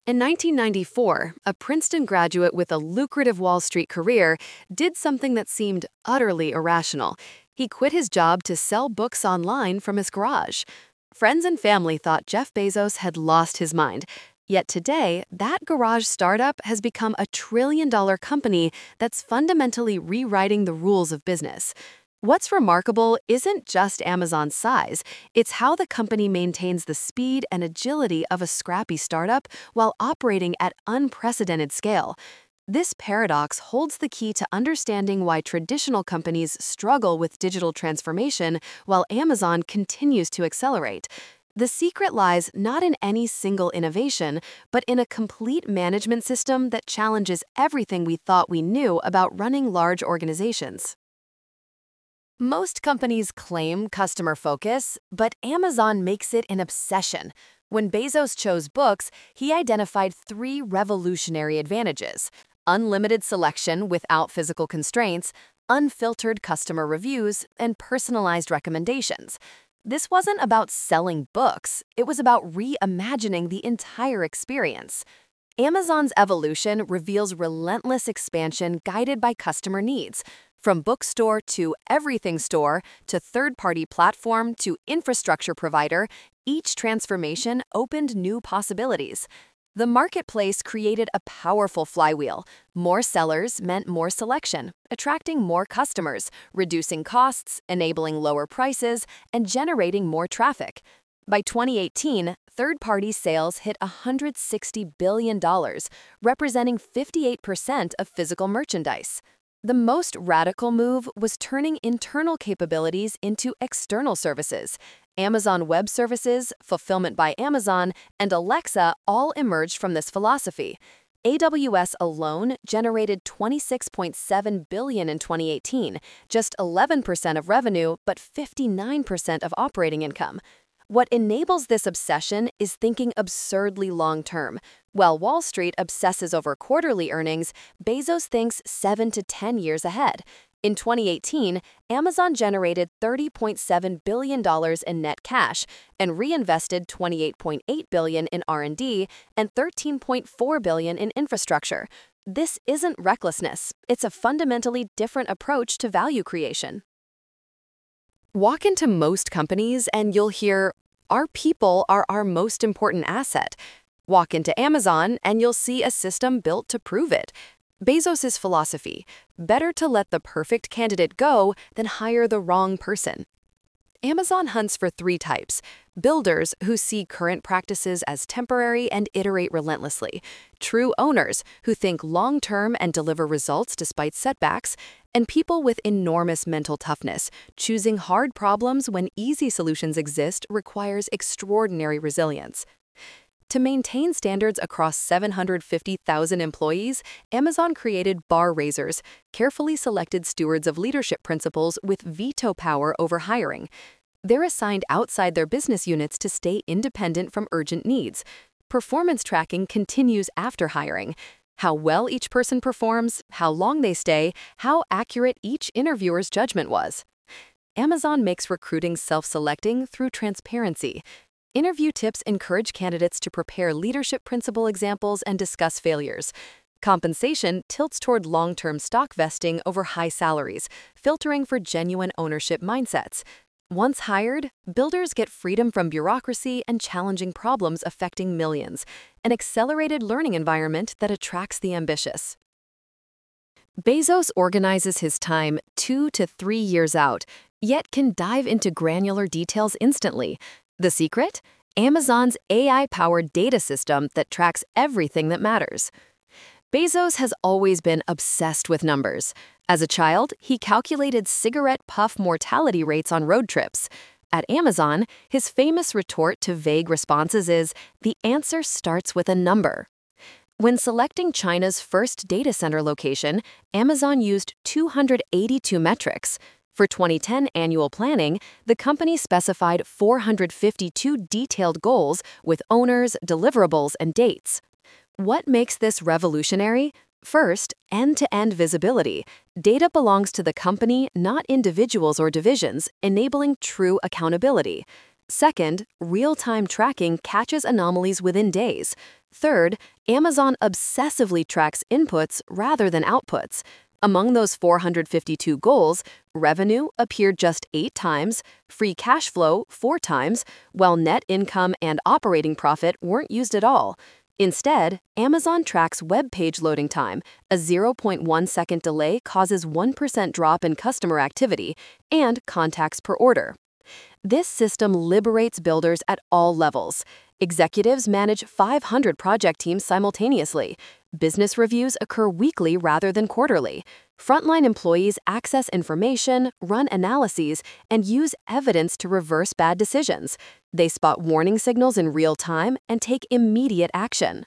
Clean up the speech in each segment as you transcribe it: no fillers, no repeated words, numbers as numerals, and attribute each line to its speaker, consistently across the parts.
Speaker 1: In 1994, a Princeton graduate with a lucrative Wall Street career did something that seemed utterly irrational. He quit his job to sell books online from his garage. Friends and family thought Jeff Bezos had lost his mind. Yet today, that garage startup has become a trillion-dollar company that's fundamentally rewriting the rules of business. What's remarkable isn't just Amazon's size, it's how the company maintains the speed and agility of a scrappy startup while operating at unprecedented scale. This paradox holds the key to understanding why traditional companies struggle with digital transformation while Amazon continues to accelerate. The secret lies not in any single innovation, but in a complete management system that challenges everything we thought we knew about running large organizations. Most companies claim customer focus, but Amazon makes it an obsession. When Bezos chose books, he identified three revolutionary advantages: unlimited selection without physical constraints, unfiltered customer reviews, and personalized recommendations. This wasn't about selling books, it was about reimagining the entire experience. Amazon's evolution reveals relentless expansion guided by customer needs. From bookstore to everything store to third-party platform to infrastructure provider, each transformation opened new possibilities. The marketplace created a powerful flywheel. More sellers meant more selection, attracting more customers, reducing costs, enabling lower prices, and generating more traffic. By 2018, third-party sales hit $160 billion, representing 58% of physical merchandise. The most radical move was turning internal capabilities into external services. Amazon Web Services, Fulfillment by Amazon, and Alexa all emerged from this philosophy. AWS alone generated $26.7 billion in 2018, just 11% of revenue, but 59% of operating income. What enables this obsession is thinking absurdly long-term. While Wall Street obsesses over quarterly earnings, Bezos thinks 7 to 10 years ahead. In 2018, Amazon generated $30.7 billion in net cash and reinvested $28.8 billion in R&D and $13.4 billion in infrastructure. This isn't recklessness, it's a fundamentally different approach to value creation. Walk into most companies and you'll hear, "Our people are our most important asset." Walk into Amazon and you'll see a system built to prove it. Bezos' philosophy: better to let the perfect candidate go than hire the wrong person. Amazon hunts for three types: builders who see current practices as temporary and iterate relentlessly, true owners who think long-term and deliver results despite setbacks, and people with enormous mental toughness. Choosing hard problems when easy solutions exist requires extraordinary resilience. To maintain standards across 750,000 employees, Amazon created bar raisers, carefully selected stewards of leadership principles with veto power over hiring. They're assigned outside their business units to stay independent from urgent needs. Performance tracking continues after hiring. How well each person performs, how long they stay, how accurate each interviewer's judgment was. Amazon makes recruiting self-selecting through transparency. Interview tips encourage candidates to prepare leadership principle examples and discuss failures. Compensation tilts toward long-term stock vesting over high salaries, filtering for genuine ownership mindsets. Once hired, builders get freedom from bureaucracy and challenging problems affecting millions, an accelerated learning environment that attracts the ambitious. Bezos organizes his time 2 to 3 years out, yet can dive into granular details instantly. The secret? Amazon's AI-powered data system that tracks everything that matters. Bezos has always been obsessed with numbers. As a child, he calculated cigarette puff mortality rates on road trips. At Amazon, his famous retort to vague responses is, "The answer starts with a number." When selecting China's first data center location, Amazon used 282 metrics. For 2010 annual planning, the company specified 452 detailed goals with owners, deliverables, and dates. What makes this revolutionary? First, end-to-end visibility. Data belongs to the company, not individuals or divisions, enabling true accountability. Second, real-time tracking catches anomalies within days. Third, Amazon obsessively tracks inputs rather than outputs. Among those 452 goals, revenue appeared just 8 times, free cash flow 4 times, while net income and operating profit weren't used at all. Instead, Amazon tracks web page loading time. A 0.1-second delay causes 1% drop in customer activity and contacts per order. This system liberates builders at all levels. Executives manage 500 project teams simultaneously. Business reviews occur weekly rather than quarterly. Frontline employees access information, run analyses, and use evidence to reverse bad decisions. They spot warning signals in real time and take immediate action.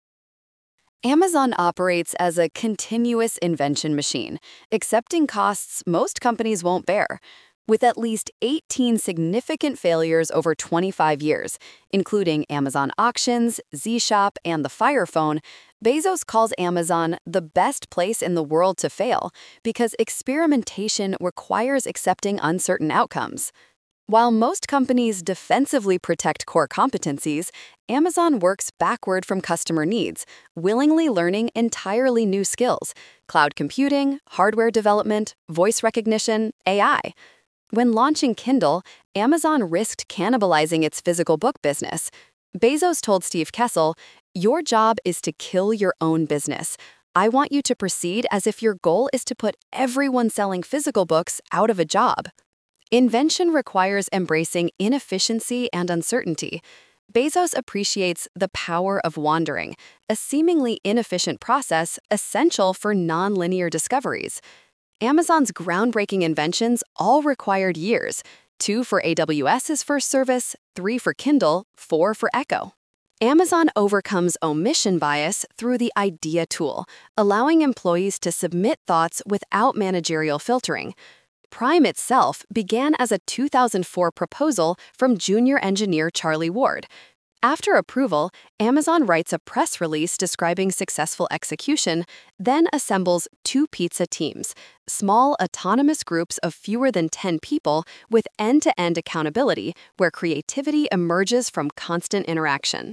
Speaker 1: Amazon operates as a continuous invention machine, accepting costs most companies won't bear. With at least 18 significant failures over 25 years, including Amazon Auctions, Z-Shop, and the Fire Phone, Bezos calls Amazon the best place in the world to fail because experimentation requires accepting uncertain outcomes. While most companies defensively protect core competencies, Amazon works backward from customer needs, willingly learning entirely new skills: cloud computing, hardware development, voice recognition, AI. When launching Kindle, Amazon risked cannibalizing its physical book business. Bezos told Steve Kessel, "Your job is to kill your own business. I want you to proceed as if your goal is to put everyone selling physical books out of a job." Invention requires embracing inefficiency and uncertainty. Bezos appreciates the power of wandering, a seemingly inefficient process essential for non-linear discoveries. Amazon's groundbreaking inventions all required years: 2 for AWS's first service, 3 for Kindle, 4 for Echo. Amazon overcomes omission bias through the Idea tool, allowing employees to submit thoughts without managerial filtering. Prime itself began as a 2004 proposal from junior engineer Charlie Ward. After approval, Amazon writes a press release describing successful execution, then assembles 2 pizza teams, small autonomous groups of fewer than 10 people with end-to-end accountability where creativity emerges from constant interaction.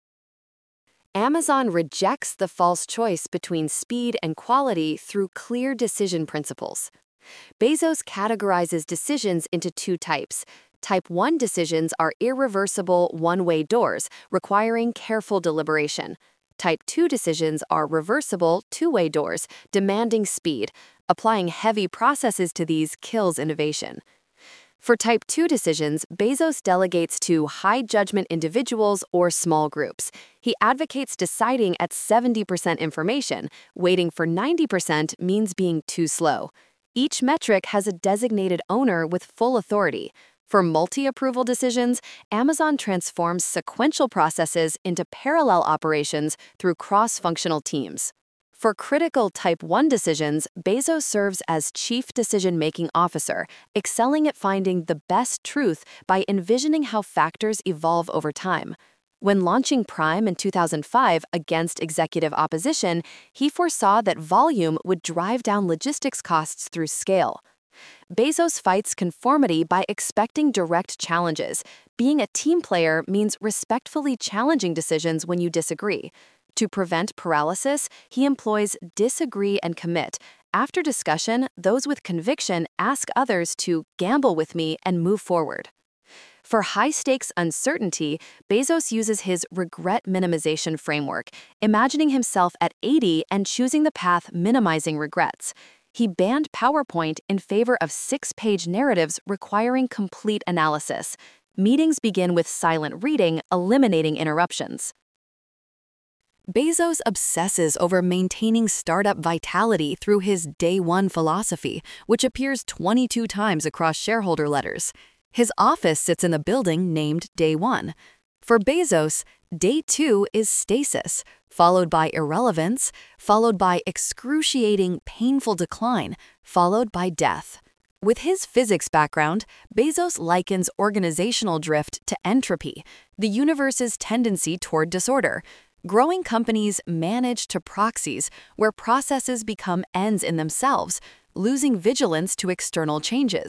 Speaker 1: Amazon rejects the false choice between speed and quality through clear decision principles. Bezos categorizes decisions into 2 types. Type 1 decisions are irreversible one-way doors, requiring careful deliberation. Type 2 decisions are reversible two-way doors, demanding speed. Applying heavy processes to these kills innovation. For Type 2 decisions, Bezos delegates to high-judgment individuals or small groups. He advocates deciding at 70% information. Waiting for 90% means being too slow. Each metric has a designated owner with full authority. For multi-approval decisions, Amazon transforms sequential processes into parallel operations through cross-functional teams. For critical Type 1 decisions, Bezos serves as Chief Decision-Making Officer, excelling at finding the best truth by envisioning how factors evolve over time. When launching Prime in 2005 against executive opposition, he foresaw that volume would drive down logistics costs through scale. Bezos fights conformity by expecting direct challenges. Being a team player means respectfully challenging decisions when you disagree. To prevent paralysis, he employs disagree and commit. After discussion, those with conviction ask others to gamble with me and move forward. For high-stakes uncertainty, Bezos uses his regret minimization framework, imagining himself at 80 and choosing the path minimizing regrets. He banned PowerPoint in favor of 6-page narratives requiring complete analysis. Meetings begin with silent reading, eliminating interruptions. Bezos obsesses over maintaining startup vitality through his Day One philosophy, which appears 22 times across shareholder letters. His office sits in the building named Day One. For Bezos, Day Two is stasis, followed by irrelevance, followed by excruciating, painful decline, followed by death. With his physics background, Bezos likens organizational drift to entropy, the universe's tendency toward disorder. Growing companies manage to proxies, where processes become ends in themselves, losing vigilance to external changes.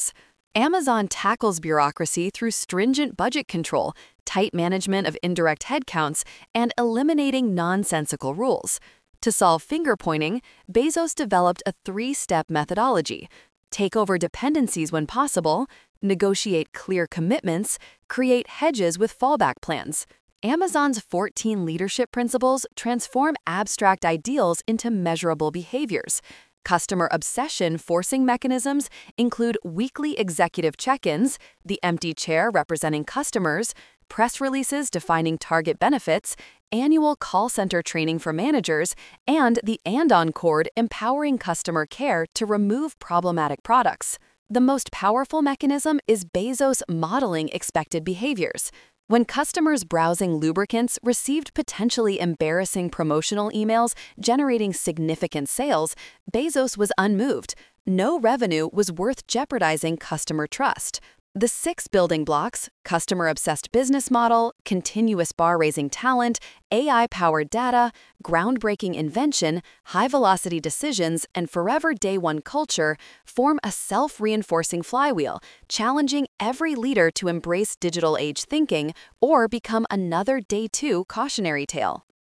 Speaker 1: Amazon tackles bureaucracy through stringent budget control, tight management of indirect headcounts, and eliminating nonsensical rules. To solve finger pointing, Bezos developed a three-step methodology: take over dependencies when possible, negotiate clear commitments, create hedges with fallback plans. Amazon's 14 leadership principles transform abstract ideals into measurable behaviors. Customer obsession forcing mechanisms include weekly executive check-ins, the empty chair representing customers, press releases defining target benefits, annual call center training for managers, and the andon cord empowering customer care to remove problematic products. The most powerful mechanism is Bezos modeling expected behaviors. When customers browsing lubricants received potentially embarrassing promotional emails generating significant sales, Bezos was unmoved. No revenue was worth jeopardizing customer trust. The 6 building blocks, customer-obsessed business model, continuous bar-raising talent, AI-powered data, groundbreaking invention, high-velocity decisions, and forever day-one culture, form a self-reinforcing flywheel, challenging every leader to embrace digital age thinking or become another day-two cautionary tale.